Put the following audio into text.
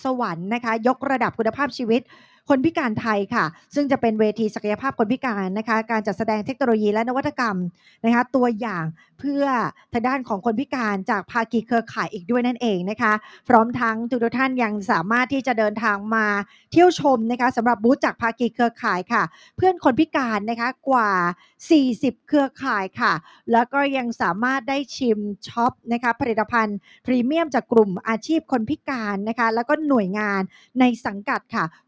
สวรรค์นะคะยกระดับคุณภาพชีวิตคนพิการไทยค่ะซึ่งจะเป็นเวทีศักยภาพคนพิการนะคะการจัดแสดงเทคโนโลยีและนวัตกรรมนะคะตัวอย่างเพื่อทางด้านของคนพิการจากภาคีเครือข่ายอีกด้วยนั่นเองนะคะพร้อมทั้งทุกท่านยังสามารถที่จะเดินทางมาเที่ยวชมนะคะสำหรับบูธจากภาคีเครือข่ายค่ะเพื่อนคนพิการนะคะกว่า40เครือข่ายค่ะแล้วก็ยังสามารถได้ชิมช็อปนะคะผลิตภัณฑ์พรีเมียมจากกลุ่มอาชีพคนพิการนะคะแล้วก็หน่วยงานในสังกัดค่ะ